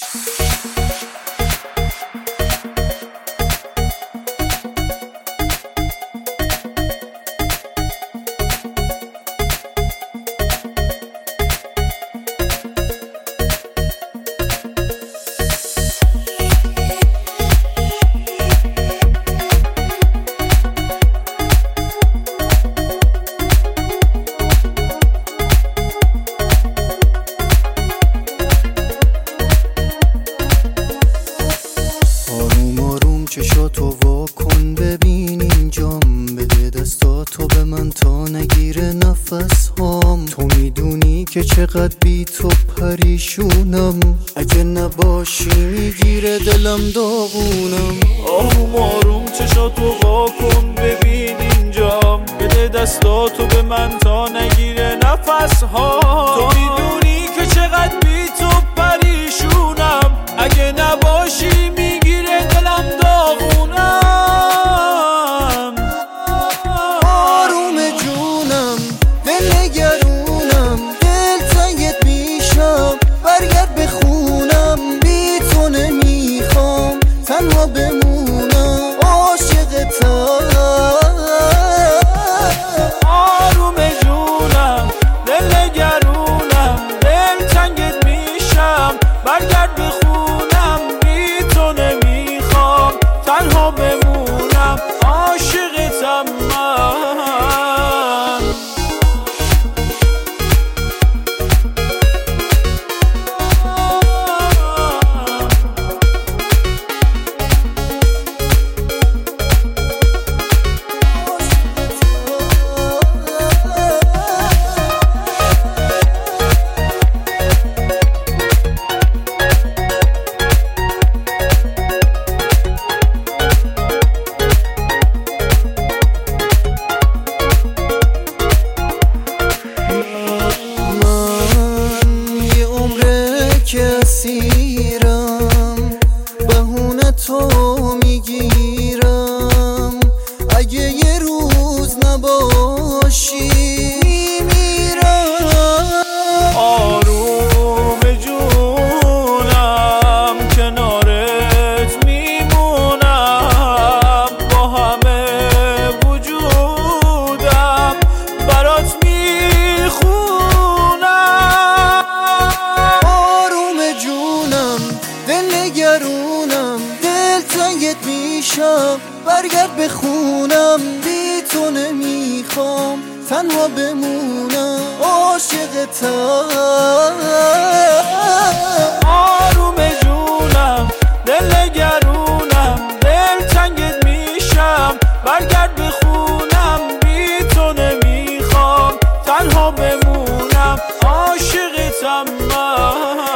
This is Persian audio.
چشاتو واکن ببین اینجام، بده دستاتو به من تا نگیره نفس هام. تو میدونی که چقدر بی تو پریشونم، اگه نباشی میگیره دلم داغونم. آروم آروم چشاتو واکن ببین اینجام، بده دستاتو به من تا نگیره نفس هام. تو میدونی که چقدر بی تو پریشونم، اگه نباشی میگیره دلم داغونم. آروم جونم دل نگرونم، دل تنگت میشم برگرد به خونم. بی تو نمیخوام تنها بمونم، عاشقتم. آروم جونم دل نگرونم، دل تنگت میشم برگرد به خونم. بی تو نمیخوام تنها بمونم، عاشقتم من. اسیرم بهونه تو میگیرم، اگه یه روز نباشی میمیرم. آروم جونم کنارت میمونم، با همه وجودم برات میخونم. دل نگرونم دل تنگت میشم برگرد به خونم. بی تو نمیخوام تنها بمونم، عاشقتم. آروم جونم دل نگرونم، دل تنگت میشم برگرد به خونم. بی تو نمیخوام تنها بمونم، عاشقتم من.